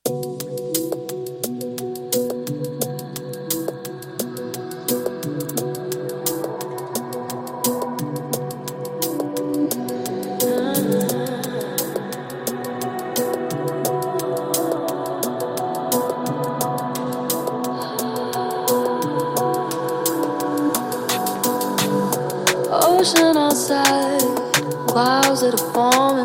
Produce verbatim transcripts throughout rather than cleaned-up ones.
Ocean outside, clouds that are forming.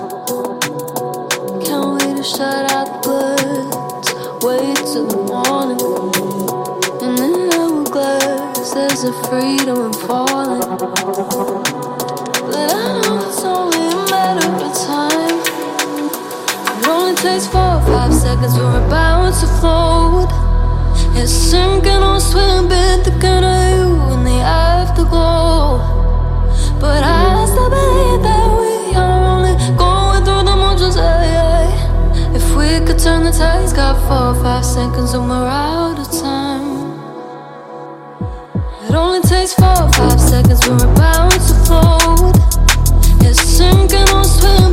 Can't wait to shut out the birds, wait till the morning. And in the hourglass, there's a freedom in falling. But I know it's only a matter of time. It only takes four or five seconds for a bounce to float. It's sinking or swimming, thinking of you in the afterglow. But I still believe that we are only going through the motions, yeah, yeah. If we could turn the tides, got four or five seconds and we're out of time. It only takes four or five seconds for a bounce to float. It's sinking or swimming.